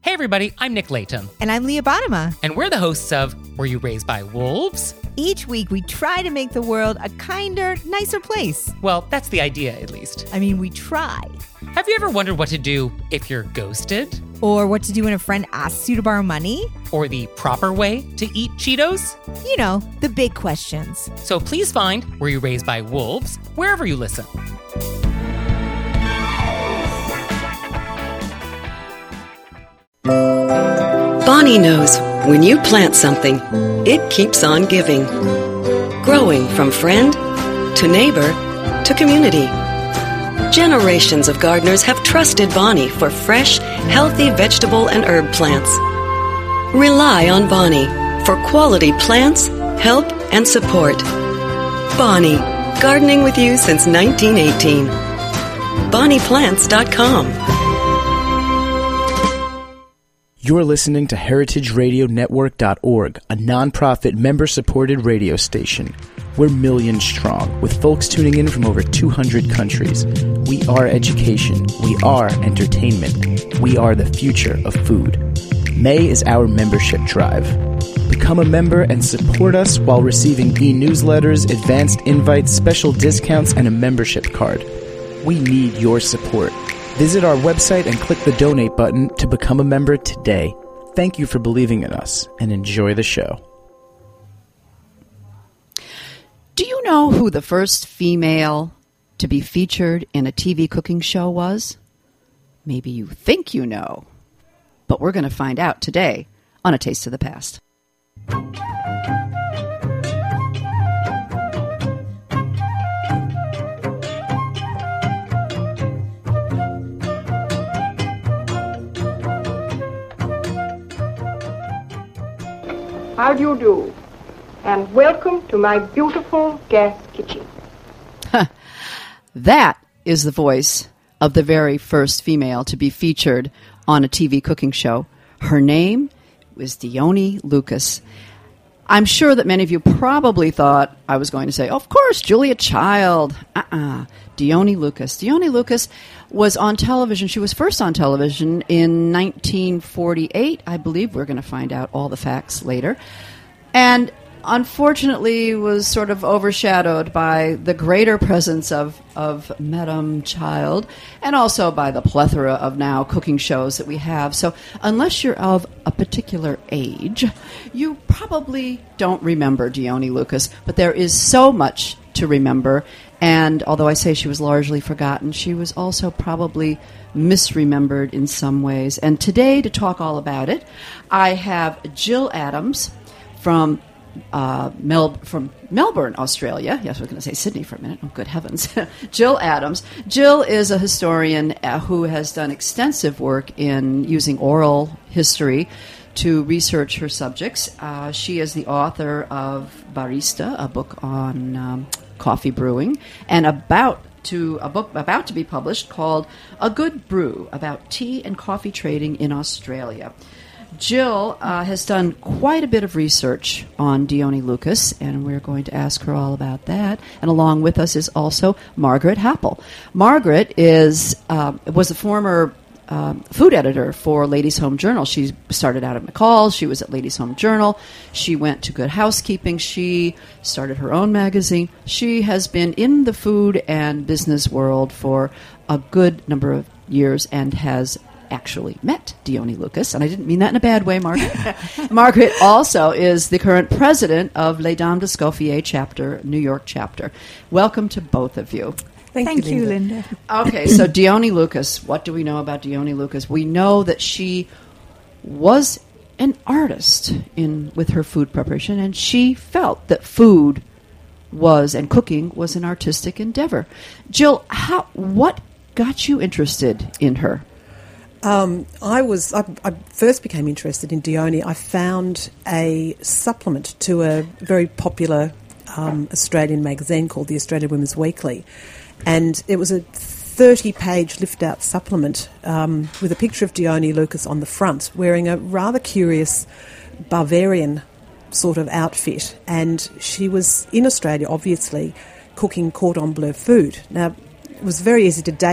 Hey everybody, I'm Nick Layton. And I'm Leah Bottima. And we're the hosts of Were You Raised by Wolves? Each week we try to make the world a kinder, nicer place. Well, that's the idea, at least. I mean, we try. Have you ever wondered what to do if you're ghosted? Or what to do when a friend asks you to borrow money? Or the proper way to eat Cheetos? You know, the big questions. So please find Were You Raised by Wolves wherever you listen. Bonnie knows when you plant something, it keeps on giving. Growing from friend to neighbor to community. Generations of gardeners have trusted Bonnie for fresh, healthy vegetable and herb plants. Rely on Bonnie for quality plants, help, and support. Bonnie, gardening with you since 1918. BonniePlants.com. You're listening to HeritageRadioNetwork.org, a nonprofit member-supported radio station. We're millions strong, with folks tuning in from over 200 countries. We are education. We are entertainment. We are the future of food. May is our membership drive. Become a member and support us while receiving e-newsletters, advanced invites, special discounts, and a membership card. We need your support. Visit our website and click the donate button to become a member today. Thank you for believing in us, and enjoy the show. Do you know who the first female to be featured in a TV cooking show was? Maybe you think you know, but we're going to find out today on A Taste of the Past. How do you do? And welcome to my beautiful gas kitchen. That is the voice of the very first female to be featured on a TV cooking show. Her name was Dione Lucas. I'm sure that many of you probably thought I was going to say, of course, Julia Child. Dione Lucas. Dione Lucas was on television. She was first on television in 1948, I believe. We're going to find out all the facts later. And unfortunately was sort of overshadowed by the greater presence of Madame Child and also by the plethora of now cooking shows that we have. So unless you're of a particular age, you probably don't remember Dione Lucas, but there is so much to remember. And although I say she was largely forgotten, she was also probably misremembered in some ways. And today, to talk all about it, I have Jill Adams from Melbourne, Australia. Yes, I was going to say Sydney for a minute. Oh, good heavens. Jill Adams. Jill is a historian who has done extensive work in using oral history to research her subjects. She is the author of Barista, a book on coffee brewing, and a book about to be published called A Good Brew, about tea and coffee trading in Australia. Jill has done quite a bit of research on Dione Lucas, and we're going to ask her all about that. And along with us is also Margaret Happel. Margaret was a former food editor for Ladies' Home Journal. She started out at McCall's. She was at Ladies' Home Journal. She went to Good Housekeeping. She started her own magazine. She has been in the food and business world for a good number of years and has actually met Dione Lucas, and I didn't mean that in a bad way, Margaret. Margaret also is the current president of Les Dames d'Escoffier chapter, New York chapter. Welcome to both of you. Thank you, Linda. Okay, so Dione Lucas, what do we know about Dione Lucas? We know that she was an artist with her food preparation, and she felt that food and cooking was an artistic endeavor. Jill, what got you interested in her? I first became interested in Dione. I found a supplement to a very popular Australian magazine called the Australian Women's Weekly, and it was a 30-page lift-out supplement with a picture of Dione Lucas on the front, wearing a rather curious Bavarian sort of outfit, and she was in Australia, obviously, cooking cordon bleu food. Now, it was very easy to date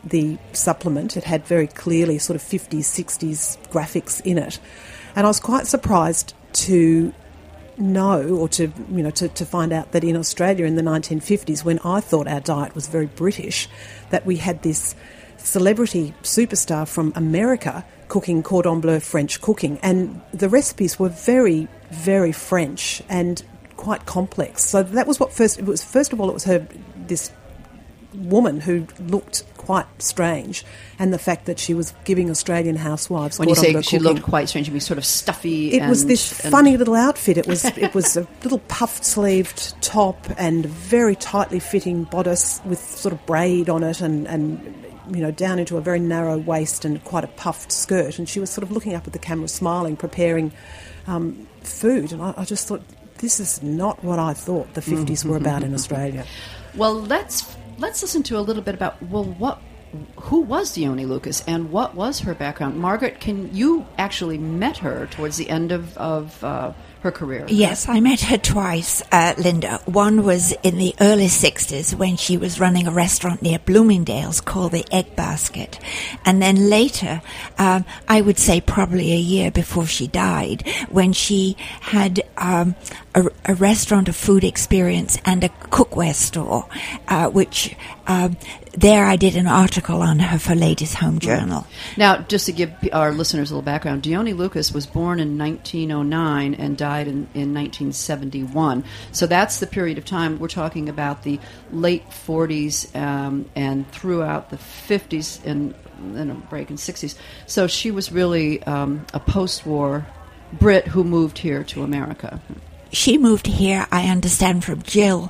the supplement. It had very clearly sort of 50s, 60s graphics in it. And I was quite surprised to know, or to find out that in Australia in the 1950s, when I thought our diet was very British, that we had this celebrity superstar from America cooking cordon bleu French cooking, and the recipes were very, very French and quite complex. So that was what first of all it was this woman who looked quite strange, and the fact that she was giving Australian housewives when you say she cooking. looked quite strange, you mean sort of stuffy. It was this funny little outfit. It was a little puffed sleeved top and very tightly fitting bodice with sort of braid on it, and down into a very narrow waist and quite a puffed skirt. And she was sort of looking up at the camera, smiling, preparing food. And I just thought, this is not what I thought the 50s were about in Australia. Well, let's listen to a little bit about, who was Dione Lucas and what was her background? Margaret, you actually met her towards the end of her career? Yes, I met her twice, Linda. One was in the early 60s when she was running a restaurant near Bloomingdale's called the Egg Basket. And then later, I would say probably a year before she died, when she had a restaurant, a food experience, and a cookware store, which there I did an article on her for Ladies' Home Journal. Now, just to give our listeners a little background, Dione Lucas was born in 1909 and died in 1971. So that's the period of time. We're talking about the late 40s and throughout the 50s and then a break in 60s. So she was really a post-war Brit who moved here to America. She moved here, I understand from Jill,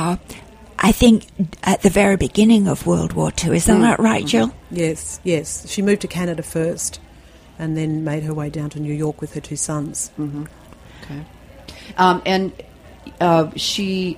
I think at the very beginning of World War II. Is that right, Jill? Yes. She moved to Canada first and then made her way down to New York with her two sons. Mm-hmm. Okay. She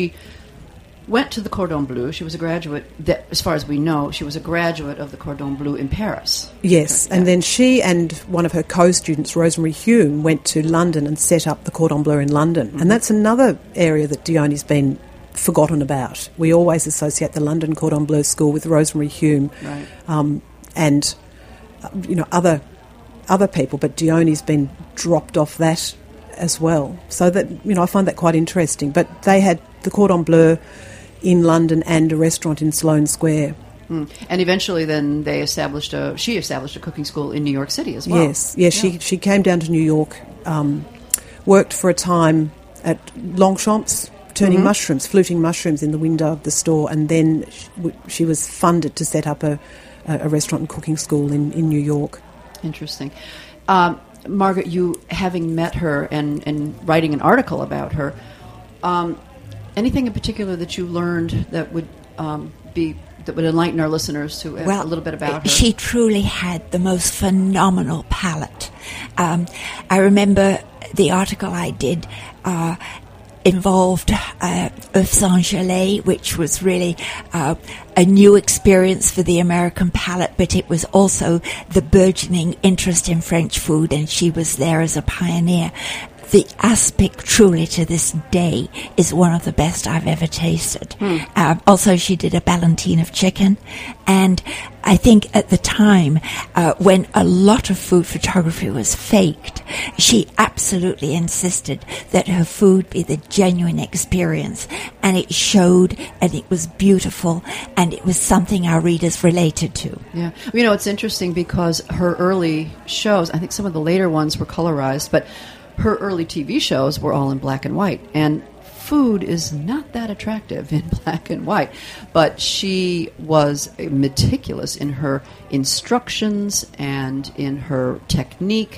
went to the Cordon Bleu. She was a graduate, as far as we know, she was a graduate of the Cordon Bleu in Paris. Yes, and then she and one of her co-students, Rosemary Hume, went to London and set up the Cordon Bleu in London. Mm-hmm. And that's another area that Dione's been forgotten about. We always associate the London Cordon Bleu School with Rosemary Hume, right. And other people, but Dione's been dropped off that as well. So that I find that quite interesting. But they had the Cordon Bleu in London and a restaurant in Sloane Square. Mm. And eventually, then she established a cooking school in New York City as well. Yes. She came down to New York, worked for a time at Longchamp's, turning mushrooms, fluting mushrooms in the window of the store, and then she was funded to set up a restaurant and cooking school in New York. Interesting. Margaret, you having met her and writing an article about her, anything in particular that you learned that would enlighten our listeners to a little bit about her? She truly had the most phenomenal palate. I remember the article I did involved Oeuf Saint-Gelais, which was really a new experience for the American palate, but it was also the burgeoning interest in French food, and she was there as a pioneer. The aspic, truly to this day, is one of the best I've ever tasted. Also, she did a ballantine of chicken, and I think at the time, when a lot of food photography was faked, she absolutely insisted that her food be the genuine experience, and it showed, and it was beautiful, and it was something our readers related to. Yeah. It's interesting because her early shows, I think some of the later ones were colorized, but her early TV shows were all in black and white, and food is not that attractive in black and white, but she was meticulous in her instructions and in her technique.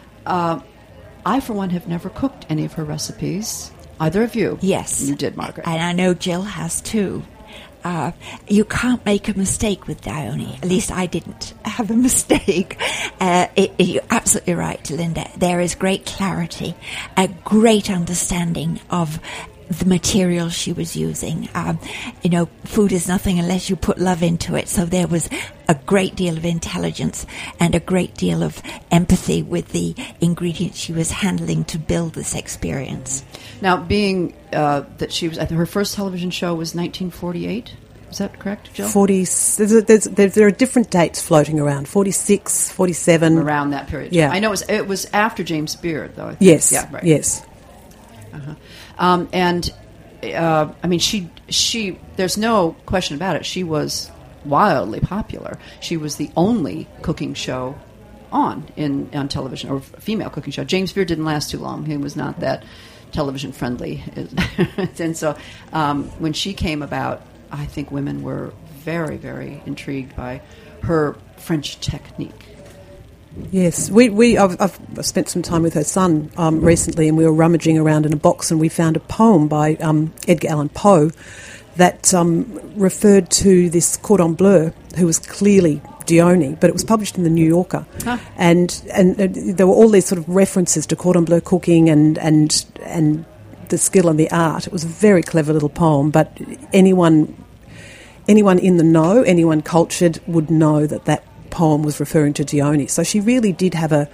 I, for one, have never cooked any of her recipes. Either of you? Yes. You did, Margaret. And I know Jill has too. You can't make a mistake with Dione. At least I didn't have a mistake. You're absolutely right, Linda. There is great clarity, a great understanding of the material she was using. Food is nothing unless you put love into it. So there was a great deal of intelligence and a great deal of empathy with the ingredients she was handling to build this experience. Now, being that she was, I think her first television show was 1948. Is that correct, Jill? There are different dates floating around, 46, 47. Around that period. Yeah. I know it was after James Beard, though. I think. Yes. Yeah, right. Yes. I mean, she. There's no question about it. She was wildly popular. She was the only cooking show on television, or female cooking show. James Beard didn't last too long. He was not that television friendly, and so when she came about, I think women were very, very intrigued by her French technique. Yes, I've spent some time with her son recently, and we were rummaging around in a box, and we found a poem by Edgar Allan Poe that referred to this cordon bleu, who was clearly Dione, but it was published in the New Yorker, and there were all these sort of references to cordon bleu cooking and the skill and the art. It was a very clever little poem, but anyone in the know, anyone cultured, would know that poem was referring to Dione. So she really did have a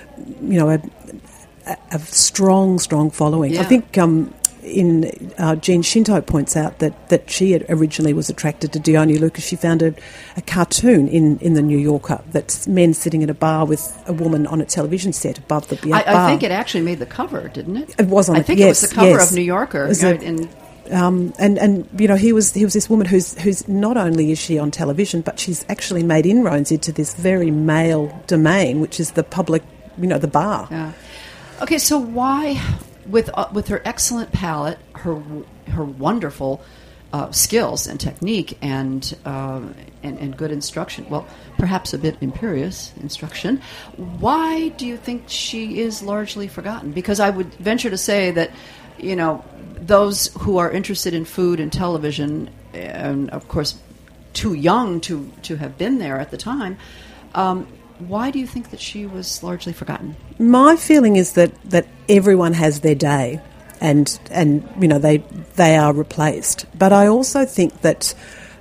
strong following. Yeah. I think Jean Shinto points out that she had originally was attracted to Dione Lucas. She found a cartoon in the New Yorker that's men sitting at a bar with a woman on a television set above the bar. I think it actually made the cover, didn't it? It was on. I think yes, it was the cover yes. of New Yorker. And you know, he was this woman who's not only is she on television, but she's actually made inroads into this very male domain, which is the public, the bar. Yeah. Okay, so why, with her excellent palate, her wonderful skills and technique, and good instruction, well, perhaps a bit imperious instruction, why do you think she is largely forgotten? Because I would venture to say that, those who are interested in food and television, and of course too young to have been there at the time, why do you think that she was largely forgotten? My feeling is that everyone has their day, and they are replaced. But I also think that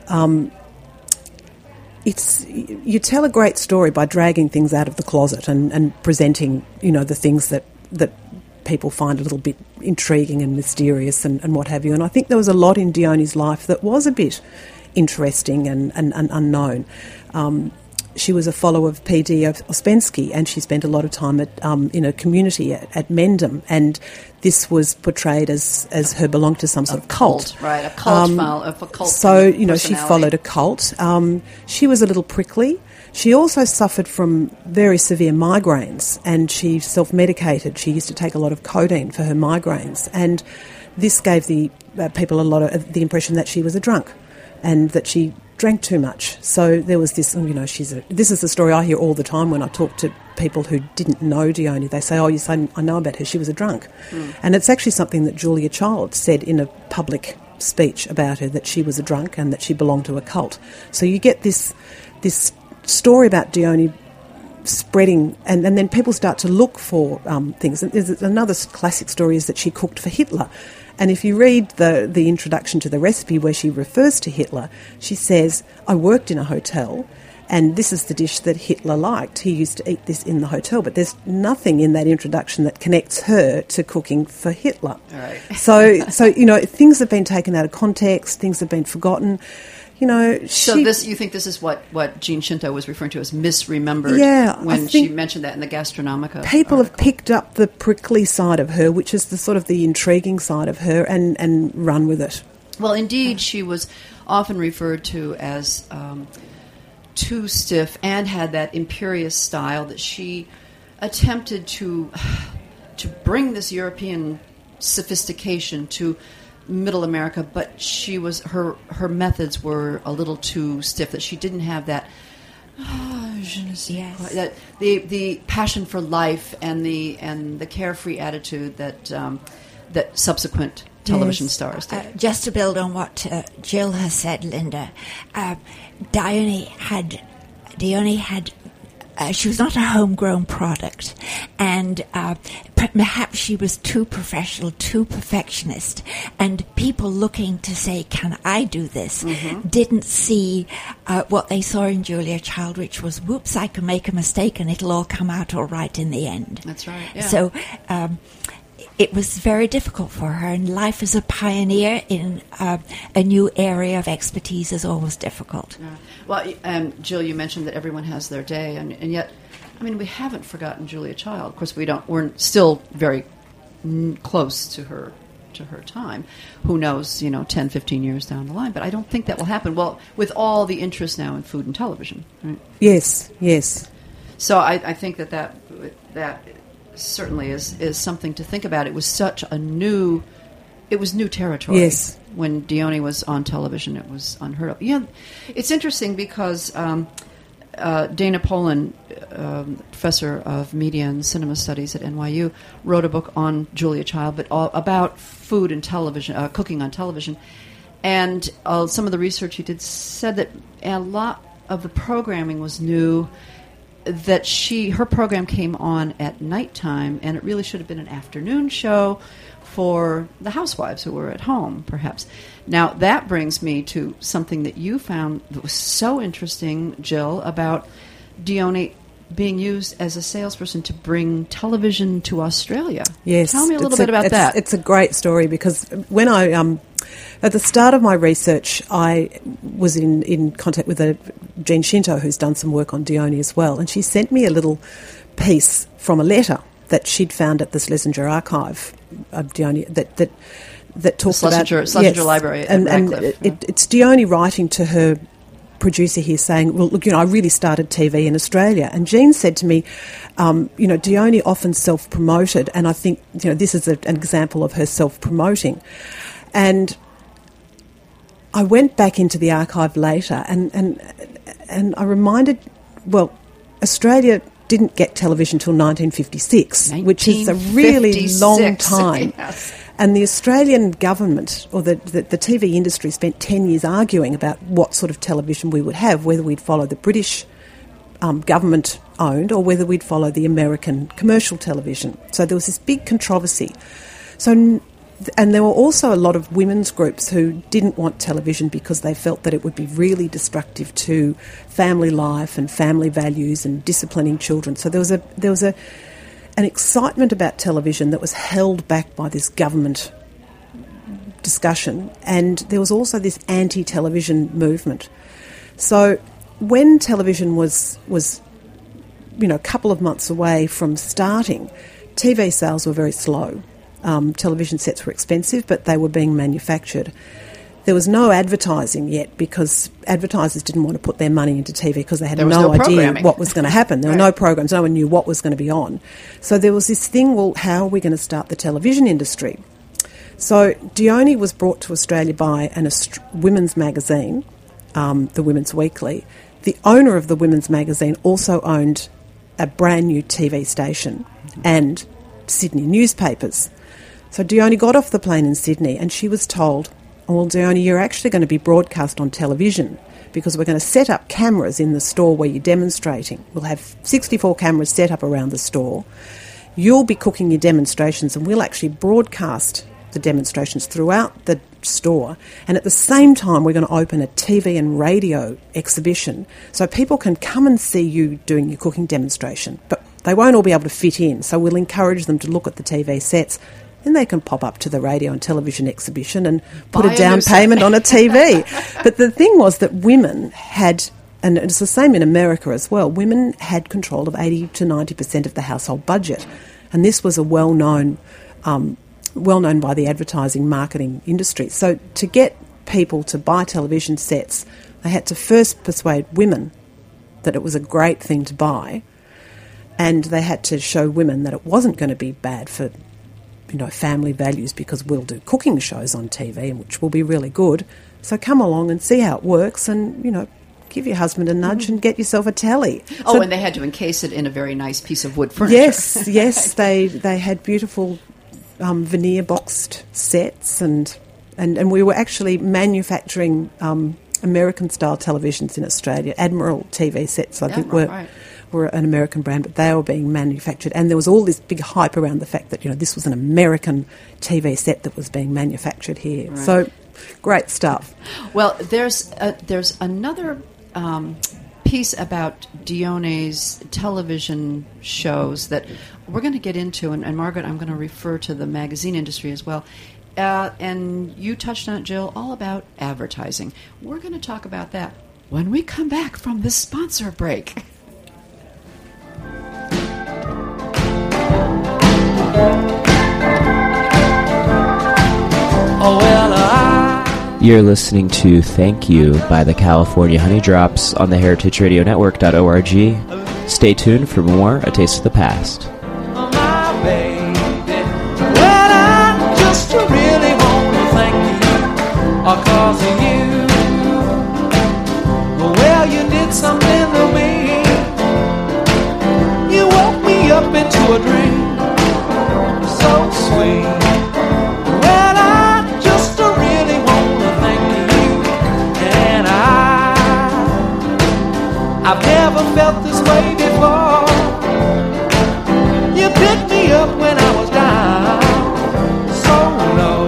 you tell a great story by dragging things out of the closet and presenting the things that people find a little bit intriguing and mysterious and what have you. And I think there was a lot in Dione's life that was a bit interesting and unknown. She was a follower of P.D. Ouspensky, and she spent a lot of time in a community at Mendham, and this was portrayed as her belonging to some sort of cult. Right, a cult. So, she followed a cult. She was a little prickly. She also suffered from very severe migraines, and she self-medicated. She used to take a lot of codeine for her migraines, and this gave the people a lot of the impression that she was a drunk and that she drank too much. So there was this, this is the story I hear all the time when I talk to people who didn't know Dione. They say, yes, I know about her, she was a drunk. And it's actually something that Julia Child said in a public speech about her, that she was a drunk and that she belonged to a cult. So you get this story about Dione spreading, and then people start to look for things. And another classic story is that she cooked for Hitler. And if you read the introduction to the recipe where she refers to Hitler, she says, I worked in a hotel and this is the dish that Hitler liked. He used to eat this in the hotel. But there's nothing in that introduction that connects her to cooking for Hitler. Right. So things have been taken out of context, things have been forgotten. So you think this is what Jean Shinto was referring to as misremembered? Yeah, when she mentioned that in the Gastronomica. People article. have picked up the prickly side of her, which is the sort of the intriguing side of her, and run with it. Well, indeed, she was often referred to as too stiff, and had that imperious style that she attempted to bring this European sophistication to Middle America, but she was her methods were a little too stiff. That she didn't have that that the passion for life and the carefree attitude that subsequent television stars did. Just to build on what Jill has said, Linda, Dione had. She was not a homegrown product, and perhaps she was too professional, too perfectionist, and people looking to say, can I do this, didn't see what they saw in Julia Child, which was, whoops, I can make a mistake and it'll all come out all right in the end. That's right, yeah. So it was very difficult for her, and life as a pioneer in a new area of expertise is always difficult. Yeah. Well, Jill, you mentioned that everyone has their day, and yet, I mean, we haven't forgotten Julia Child. Of course, we're still very close to her time. Who knows, 10, 15 years down the line. But I don't think that will happen. Well, with all the interest now in food and television, right? Yes. So I think that certainly is something to think about. It was such new territory. Yes. When Dione was on television, it was unheard of. Yeah, it's interesting because Dana Poland, professor of media and cinema studies at NYU, wrote a book on Julia Child, but about food and television, cooking on television. And some of the research he did said that a lot of the programming was new, that her program came on at nighttime, and it really should have been an afternoon show for the housewives who were at home, perhaps. Now, that brings me to something that you found that was so interesting, Jill, about Dione being used as a salesperson to bring television to Australia. Yes. Tell me a little bit about that. It's a great story, because when I, at the start of my research, I was in contact with Jean Shinto, who's done some work on Dione as well, and she sent me a little piece from a letter that she'd found at the Schlesinger archive of Dione that talks about Schlesinger Library at Radcliffe. It's Dione writing to her producer here saying, well, look, I really started TV in Australia. And Jean said to me, Dione often self-promoted, and I think, this is an example of her self-promoting. And I went back into the archive later and I reminded, Australia didn't get television until 1956, which is a really long time. Yes. And the Australian government, or the TV industry, spent 10 years arguing about what sort of television we would have, whether we'd follow the British government-owned or whether we'd follow the American commercial television. So there was this big controversy. And there were also a lot of women's groups who didn't want television because they felt that it would be really destructive to family life and family values and disciplining children. So there was an excitement about television that was held back by this government discussion, and there was also this anti-television movement. So when television was a couple of months away from starting, TV sales were very slow. Television sets were expensive, but they were being manufactured. There was no advertising yet because advertisers didn't want to put their money into TV because they had no idea what was going to happen. There were no programs. No one knew what was going to be on. So there was this thing, well, how are we going to start the television industry? So Dione was brought to Australia by a women's magazine, the Women's Weekly. The owner of the women's magazine also owned a brand new TV station and Sydney newspapers. So Dione got off the plane in Sydney and she was told, well, Dione, you're actually going to be broadcast on television because we're going to set up cameras in the store where you're demonstrating. We'll have 64 cameras set up around the store. You'll be cooking your demonstrations and we'll actually broadcast the demonstrations throughout the store. And at the same time, we're going to open a TV and radio exhibition so people can come and see you doing your cooking demonstration. But they won't all be able to fit in, so we'll encourage them to look at the TV sets. Then they can pop up to the radio and television exhibition and put a down payment on a TV. But the thing was that women had, and it's the same in America as well, women had control of 80 to 90% of the household budget. And this was a well-known by the advertising marketing industry. So to get people to buy television sets, they had to first persuade women that it was a great thing to buy, and they had to show women that it wasn't going to be bad for family values because we'll do cooking shows on TV, which will be really good. So come along and see how it works and, give your husband a nudge and get yourself a telly. Oh, and they had to encase it in a very nice piece of wood furniture. Yes. They had beautiful veneer boxed sets and we were actually manufacturing American-style televisions in Australia. Admiral TV sets, I think, were an American brand, but they were being manufactured. And there was all this big hype around the fact that, this was an American TV set that was being manufactured here. Right. So, great stuff. Well, there's another piece about Dione's television shows that we're going to get into, and Margaret, I'm going to refer to the magazine industry as well. And you touched on it, Jill, all about advertising. We're going to talk about that when we come back from this sponsor break. You're listening to Thank You by the California Honey Drops on the heritageradionetwork.org. Stay tuned for more A Taste of the Past. Because of you, well, you did something to me. You woke me up into a dream so sweet. Well, I just really want to thank you. And I've never felt this way before. You picked me up when I was down so low.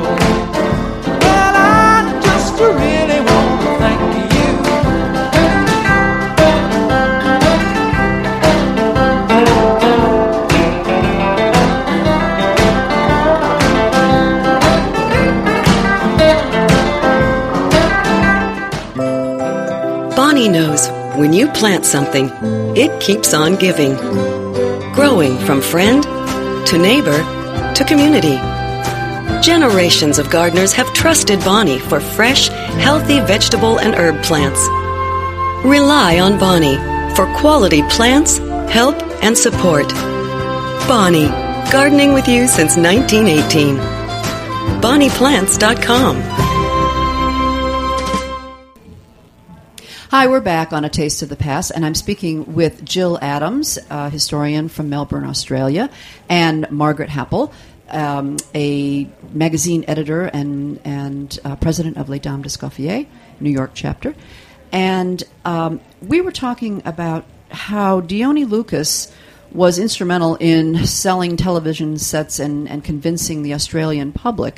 Really want to thank you. Bonnie knows when you plant something, it keeps on giving. Growing from friend to neighbor to community. Generations of gardeners have trusted Bonnie for fresh, healthy vegetable and herb plants. Rely on Bonnie for quality plants, help, and support. Bonnie, gardening with you since 1918. BonniePlants.com. Hi, we're back on A Taste of the Past, and I'm speaking with Jill Adams, a historian from Melbourne, Australia, and Margaret Happel, a magazine editor and president of Les Dames d'Escoffier, New York chapter. And we were talking about how Dione Lucas was instrumental in selling television sets and convincing the Australian public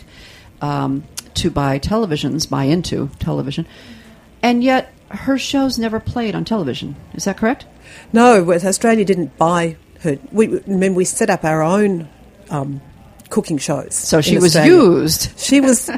to buy into television. And yet her shows never played on television. Is that correct? No, Australia didn't buy her. We set up our own cooking shows. So she was used. She was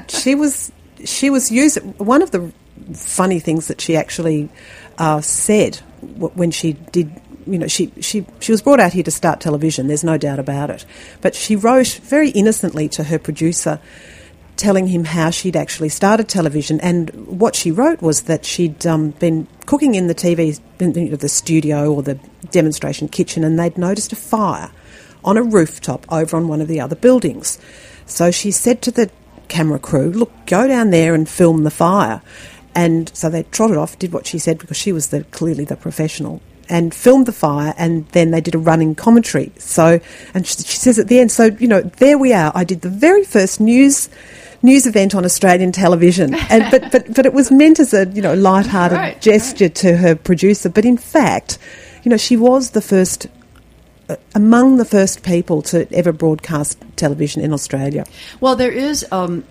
used. One of the funny things that she actually said when she did, she was brought out here to start television. There's no doubt about it. But she wrote very innocently to her producer, telling him how she'd actually started television. And what she wrote was that she'd been cooking in the TV, the studio or the demonstration kitchen, and they'd noticed a fire on a rooftop over on one of the other buildings. So she said to the camera crew, look, go down there and film the fire. And so they trotted off, did what she said, because she was clearly the professional, and filmed the fire, and then they did a running commentary. So, and she says at the end, so, there we are. I did the very first news event on Australian television, and but it was meant as a light-hearted gesture to her producer. But in fact, she was the first, among the first people to ever broadcast television in Australia. Well, there is,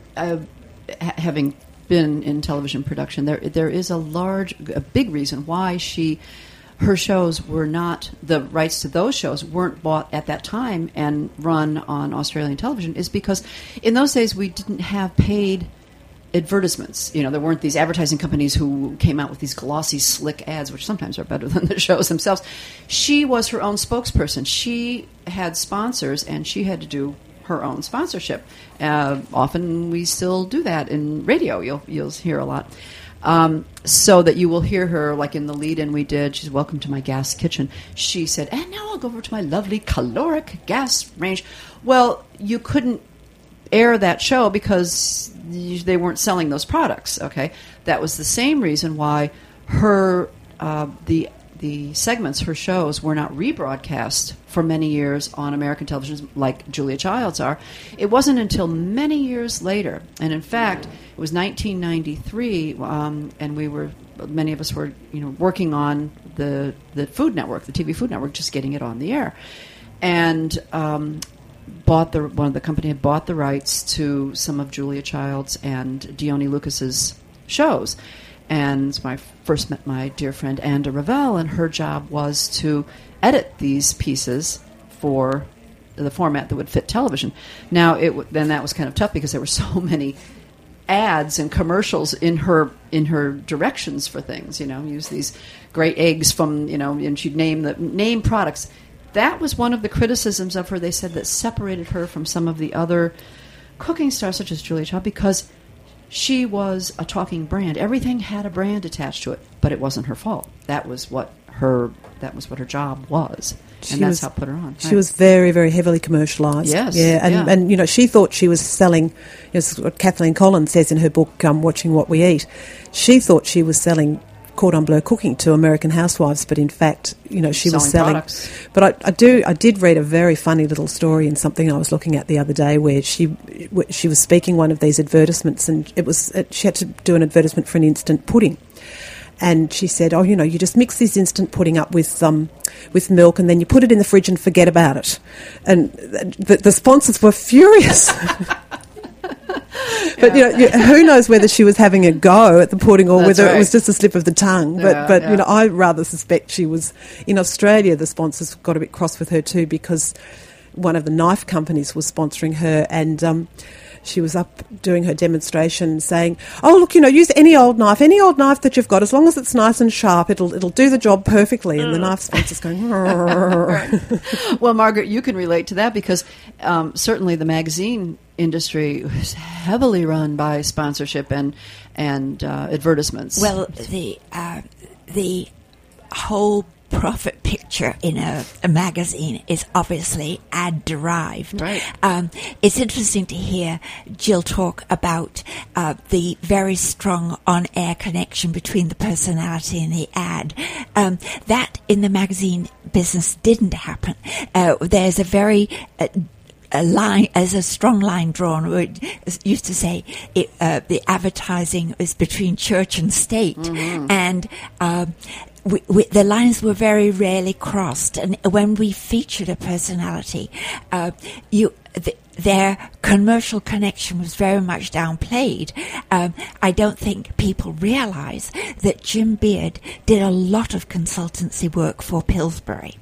having been in television production, there is a big reason why her shows were not, the rights to those shows weren't bought at that time and run on Australian television, is because in those days we didn't have paid advertisements. There weren't these advertising companies who came out with these glossy, slick ads, which sometimes are better than the shows themselves. She was her own spokesperson. She had sponsors, and she had to do her own sponsorship. Often we still do that in radio. You'll hear a lot. So that you will hear her, like in the lead-in we did, she's welcome to my gas kitchen. She said, and now I'll go over to my lovely caloric gas range. Well, you couldn't air that show because they weren't selling those products, okay? That was the same reason why her, the segments, her shows, were not rebroadcast for many years on American television like Julia Child's are. It wasn't until many years later, and in fact, it was 1993, and many of us were, working on the Food Network, the TV Food Network, just getting it on the air, and one of the company had bought the rights to some of Julia Child's and Dione Lucas's shows. And so I first met my dear friend Anda Ravel, and her job was to edit these pieces for the format that would fit television. Now, then that was kind of tough because there were so many ads and commercials in her directions for things. Use these great eggs from and she'd name products. That was one of the criticisms of her. They said that separated her from some of the other cooking stars, such as Julia Child, because she was a talking brand. Everything had a brand attached to it, but it wasn't her fault. That was what her job was, and that's how it put her on. She was very, very heavily commercialised. Yes, and she thought she was selling. It's what Kathleen Collins says in her book, Watching What We Eat. She thought she was selling cordon bleu cooking to American housewives, but in fact, she was selling products. But I did read a very funny little story in something I was looking at the other day, where she was speaking one of these advertisements, and she had to do an advertisement for an instant pudding. And she said, you just mix this instant pudding up with milk, and then you put it in the fridge and forget about it. And the sponsors were furious. But who knows whether she was having a go at the pudding or whether it was just a slip of the tongue. But I rather suspect she was in Australia. The sponsors got a bit cross with her too, because one of the knife companies was sponsoring her, and she was up doing her demonstration saying, "Oh, look, use any old knife that you've got, as long as it's nice and sharp, it'll do the job perfectly." And the knife sponsor's going, right. Well, Margaret, you can relate to that because certainly the magazine industry was heavily run by sponsorship and advertisements. Well, the whole profit picture in a magazine is obviously ad derived. Right. It's interesting to hear Jill talk about the very strong on-air connection between the personality and the ad. That in the magazine business didn't happen. There's a very as a strong line drawn. We used to say the advertising is between church and state, and the lines were very rarely crossed. And when we featured a personality, their commercial connection was very much downplayed. I don't think people realise that Jim Beard did a lot of consultancy work for Pillsbury.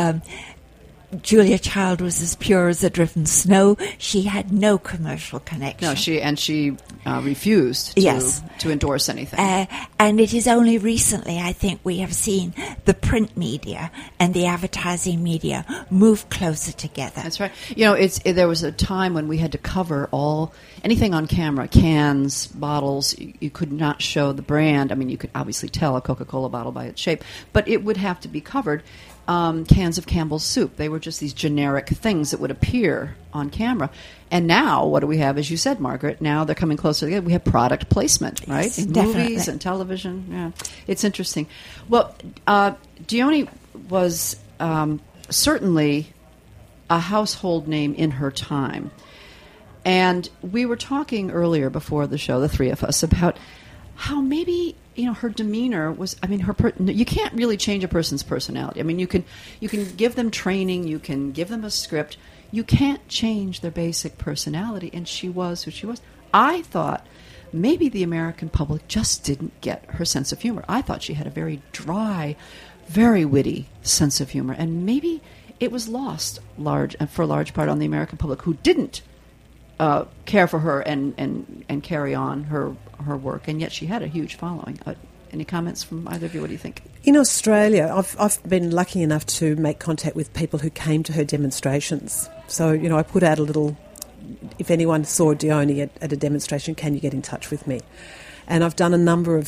Julia Child was as pure as the driven snow. She had no commercial connection. No, she refused to endorse anything. And it is only recently, I think, we have seen the print media and the advertising media move closer together. That's right. There was a time when we had to cover anything on camera, cans, bottles. You could not show the brand. I mean, you could obviously tell a Coca-Cola bottle by its shape, but it would have to be covered. Cans of Campbell's soup. They were just these generic things that would appear on camera. And now, what do we have? As you said, Margaret, now they're coming closer together. We have product placement, right? Yes, in definitely. movies and television. Yeah, it's interesting. Well, Dione was certainly a household name in her time. And we were talking earlier before the show, the three of us, about how maybe her demeanor was. I mean, you can't really change a person's personality. I mean, you can give them training, you can give them a script. You can't change their basic personality, and she was who she was. I thought maybe the American public just didn't get her sense of humor. I thought she had a very dry, very witty sense of humor, and maybe it was lost for a large part on the American public, who didn't care for her and carry on her work, and yet she had a huge following. Any comments from either of you? What do you think? In Australia, I've been lucky enough to make contact with people who came to her demonstrations. So, I put out a little, if anyone saw Dione at a demonstration, can you get in touch with me? And I've done a number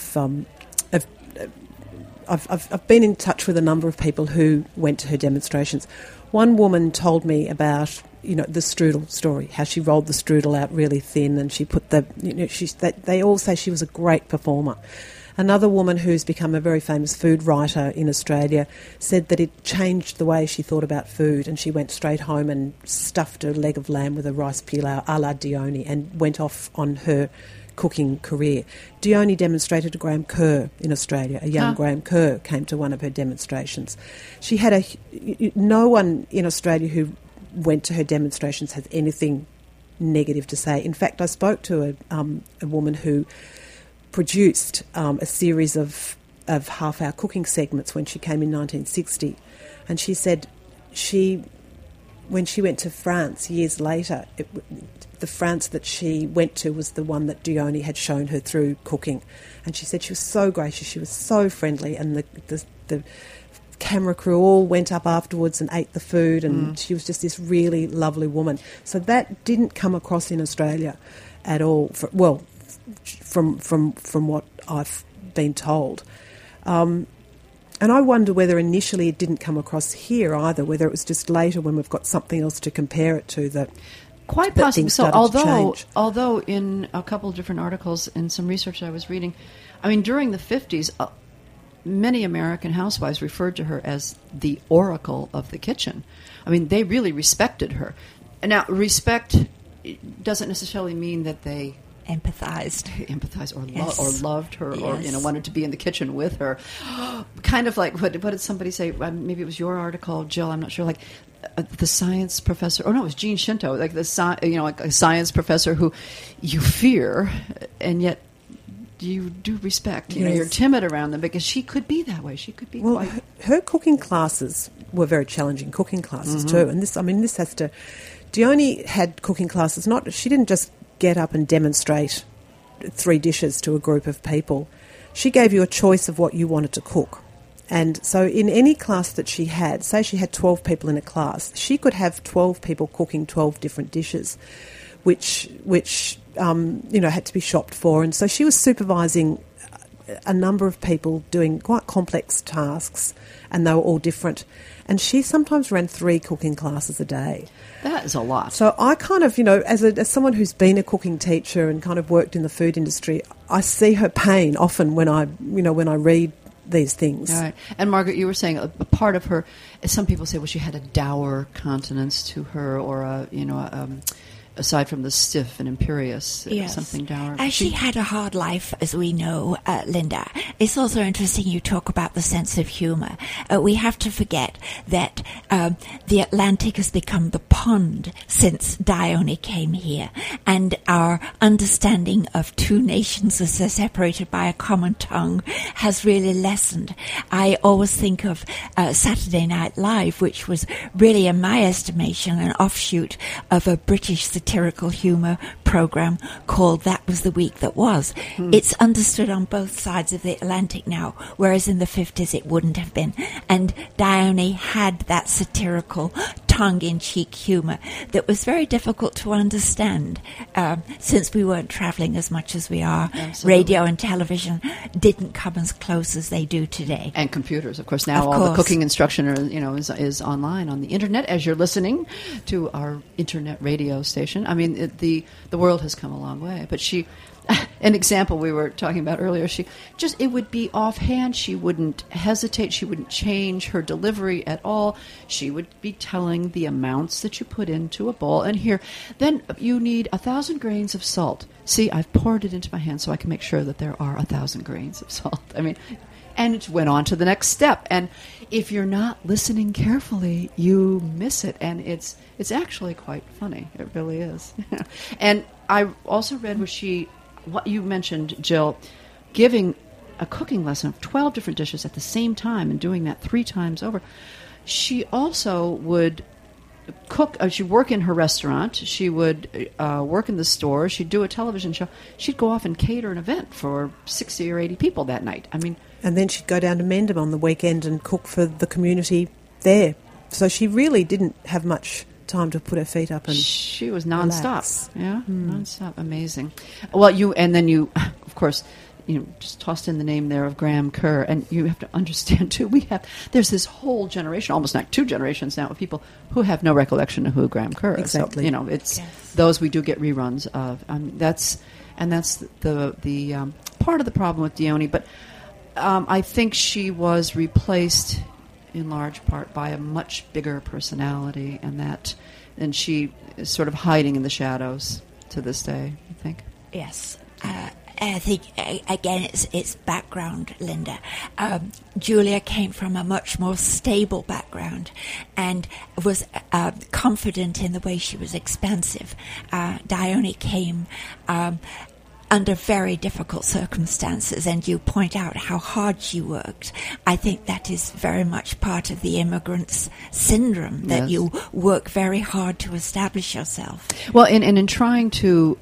I've been in touch with a number of people who went to her demonstrations. One woman told me about, the strudel story, how she rolled the strudel out really thin, and she put they all say she was a great performer. Another woman who's become a very famous food writer in Australia said that it changed the way she thought about food, and she went straight home and stuffed a leg of lamb with a rice pilau a la Dione and went off on her cooking career. Dione demonstrated to Graham Kerr in Australia. A young Graham Kerr came to one of her demonstrations. She had no one in Australia who went to her demonstrations has anything negative to say. In fact, I spoke to a woman who produced a series of half-hour cooking segments when she came in 1960. And she said when she went to France years later, the France that she went to was the one that Dione had shown her through cooking. And she said she was so gracious, she was so friendly, and the camera crew all went up afterwards and ate the food, and she was just this really lovely woman. So that didn't come across in Australia at all, from what I've been told. And I wonder whether initially it didn't come across here either, whether it was just later when we've got something else to compare it to that. Quite that possibly. things So, started to although in a couple of different articles in some research I was reading, I mean, during the 50s, many American housewives referred to her as the oracle of the kitchen. I mean, they really respected her. Now, respect doesn't necessarily mean that they empathized or loved her, yes. or wanted to be in the kitchen with her. Kind of like what did somebody say? Maybe it was your article, Jill. I'm not sure. Like the science professor. Oh no, it was Jean Shinto. Like like a science professor who you fear and yet you do respect. You know, you're timid around them because she could be that way. She could be quite. Her cooking classes were very challenging cooking classes too. And this has to. Dione had cooking classes. She didn't just get up and demonstrate 3 dishes to a group of people. She gave you a choice of what you wanted to cook. And so in any class that she had, say she had 12 people in a class, she could have 12 people cooking 12 different dishes, which had to be shopped for. And so she was supervising a number of people doing quite complex tasks, and they were all different. And she sometimes ran 3 cooking classes a day. That is a lot. So I kind of, as someone who's been a cooking teacher and kind of worked in the food industry, I see her pain often when I read these things. Right. And Margaret, you were saying a part of her, some people say, well, she had a dour countenance to her, or aside from the stiff and imperious, something dour. She had a hard life, as we know, Linda. It's also interesting you talk about the sense of humour. We have to forget that the Atlantic has become the pond since Dione came here, and our understanding of 2 nations as they're separated by a common tongue has really lessened. I always think of Saturday Night Live, which was really, in my estimation, an offshoot of a British satirical humour program called That Was the Week That Was. It's understood on both sides of the Atlantic now, whereas in the 50s it wouldn't have been. And Dione had that satirical, tongue-in-cheek humour that was very difficult to understand since we weren't travelling as much as we are. Absolutely. Radio and television didn't come as close as they do today. And computers, of course. Now all the cooking instruction is online on the internet as you're listening to our internet radio station. I mean, the world has come a long way. But an example we were talking about earlier, it would be offhand. She wouldn't hesitate. She wouldn't change her delivery at all. She would be telling the amounts that you put into a bowl. And here, then you need 1,000 grains of salt. See, I've poured it into my hand so I can make sure that there are 1,000 grains of salt. I mean, and it went on to the next step. And if you're not listening carefully, you miss it. And it's actually quite funny. It really is. And I also read what you mentioned, Jill, giving a cooking lesson of 12 different dishes at the same time and doing that 3 times over. She also would cook. She'd work in her restaurant. She would work in the store. She'd do a television show. She'd go off and cater an event for 60 or 80 people that night. I mean, and then she'd go down to Mendham on the weekend and cook for the community there. So she really didn't have much time to put her feet up, and she was nonstop. Relax. Nonstop. Amazing. Well, you, of course, just tossed in the name there of Graham Kerr, and you have to understand too. There's this whole generation, almost like 2 generations now, of people who have no recollection of who Graham Kerr is. Exactly. So, it's those we do get reruns of. That's the part of the problem with Dione, but I think she was replaced in large part by a much bigger personality, and she is sort of hiding in the shadows to this day, I think. Yes. I think, again, it's background, Linda. Julia came from a much more stable background and was confident in the way she was expansive. Dione came under very difficult circumstances, and you point out how hard she worked. I think that is very much part of the immigrant's syndrome, that you work very hard to establish yourself. Well, and in trying to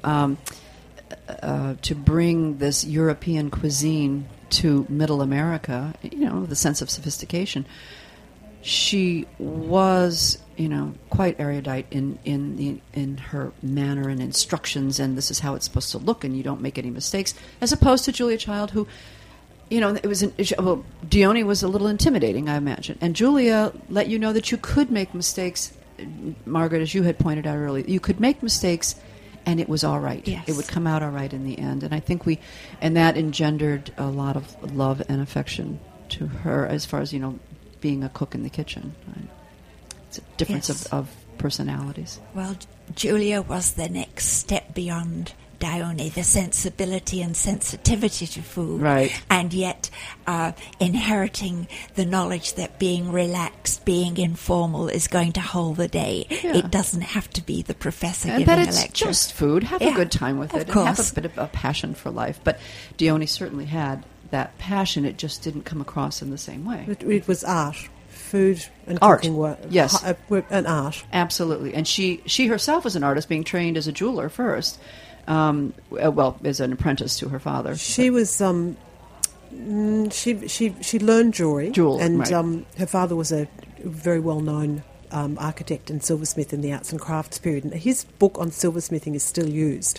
bring this European cuisine to Middle America, the sense of sophistication, she was, quite erudite in her manner and instructions, and this is how it's supposed to look, and you don't make any mistakes, as opposed to Julia Child, who, Dione was a little intimidating, I imagine, and Julia let you know that you could make mistakes. Margaret, as you had pointed out earlier, you could make mistakes, and it was all right. Yes. It would come out all right in the end, and I think that engendered a lot of love and affection to her, as far as being a cook in the kitchen. It's a difference of personalities. Well, Julia was the next step beyond Dione, the sensibility and sensitivity to food, right? And yet inheriting the knowledge that being relaxed, being informal is going to hold the day. Yeah. It doesn't have to be the professor and giving that a it's lecture. Just food. Have a good time with it. Of course. And have a bit of a passion for life. But Dione certainly had that passion. It just didn't come across in the same way. It was art. Food and art. Cooking were Yes, an art. Absolutely. And she herself was an artist, being trained as a jeweler first. As an apprentice to her father. She was she learned jewelry, and right. Her father was a very well known architect and silversmith in the arts and crafts period. And his book on silversmithing is still used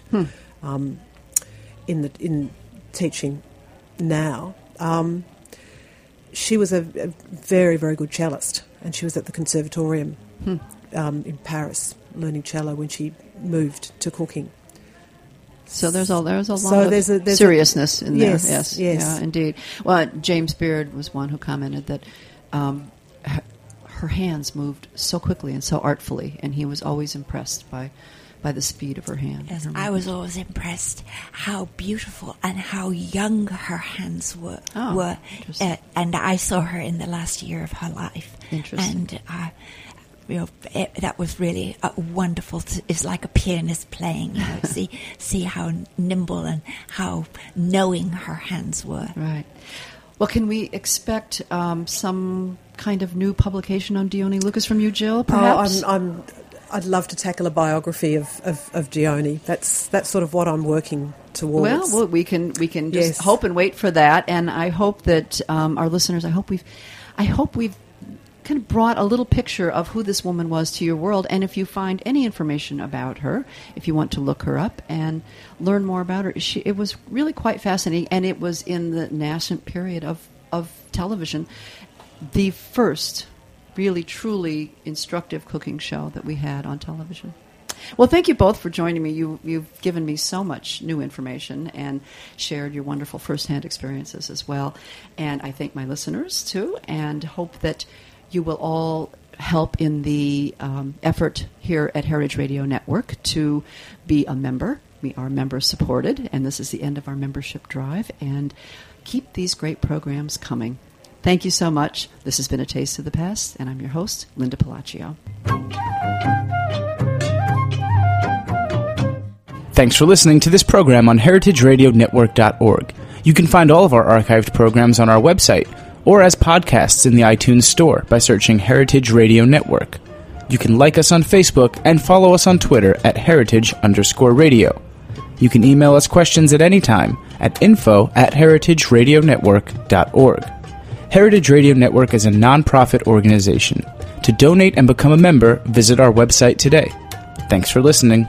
in teaching now. She was a very, very good cellist, and she was at the Conservatorium in Paris learning cello when she moved to cooking. So there's a lot of seriousness in there. Yes, yeah, indeed. Well, James Beard was one who commented that her hands moved so quickly and so artfully, and he was always impressed by the speed of her hand. Yes, I was always impressed how beautiful and how young her hands were. And I saw her in the last year of her life. Interesting. And that was really wonderful. It's like a pianist playing. See how nimble and how knowing her hands were. Right. Well, can we expect some kind of new publication on Dione Lucas from you, Jill? Perhaps. I'd love to tackle a biography of Dione. That's sort of what I'm working towards. Well, we can just hope and wait for that. And I hope that our listeners, I hope we've kind of brought a little picture of who this woman was to your world. And if you find any information about her, if you want to look her up and learn more about her, it was really quite fascinating. And it was in the nascent period of television, the first really, truly instructive cooking show that we had on television. Well, thank you both for joining me. You've given me so much new information and shared your wonderful firsthand experiences as well. And I thank my listeners, too, and hope that you will all help in the effort here at Heritage Radio Network to be a member. We are member-supported, and this is the end of our membership drive. And keep these great programs coming. Thank you so much. This has been A Taste of the Past, and I'm your host, Linda Palacio. Thanks for listening to this program on heritageradionetwork.org. You can find all of our archived programs on our website or as podcasts in the iTunes Store by searching Heritage Radio Network. You can like us on Facebook and follow us on Twitter at @heritage_radio. You can email us questions at any time at info@heritageradionetwork.org. Heritage Radio Network is a non-profit organization. To donate and become a member, visit our website today. Thanks for listening.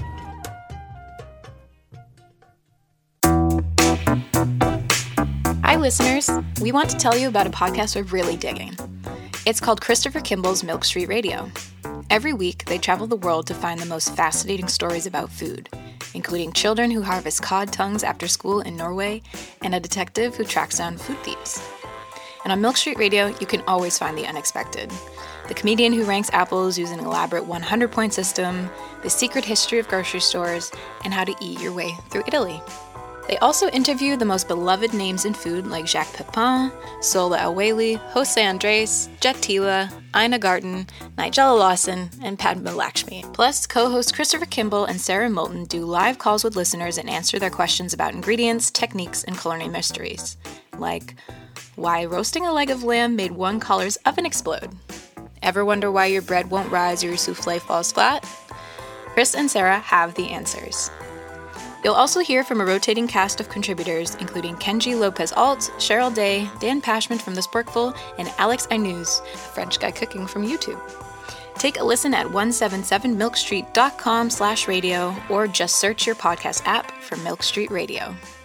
Hi, listeners. We want to tell you about a podcast we're really digging. It's called Christopher Kimball's Milk Street Radio. Every week, they travel the world to find the most fascinating stories about food, including children who harvest cod tongues after school in Norway and a detective who tracks down food thieves. And on Milk Street Radio, you can always find the unexpected. The comedian who ranks apples using an elaborate 100-point system, the secret history of grocery stores, and how to eat your way through Italy. They also interview the most beloved names in food like Jacques Pepin, Sola El-Waylly, Jose Andres, Jet Tila, Ina Garten, Nigella Lawson, and Padma Lakshmi. Plus, co-hosts Christopher Kimball and Sarah Moulton do live calls with listeners and answer their questions about ingredients, techniques, and culinary mysteries. Like, why roasting a leg of lamb made one caller's oven explode? Ever wonder why your bread won't rise or your souffle falls flat? Chris and Sarah have the answers. You'll also hear from a rotating cast of contributors, including Kenji Lopez-Alt, Cheryl Day, Dan Pashman from The Sporkful, and Alex Ainouz, a French guy cooking from YouTube. Take a listen at 177milkstreet.com/radio or just search your podcast app for Milk Street Radio.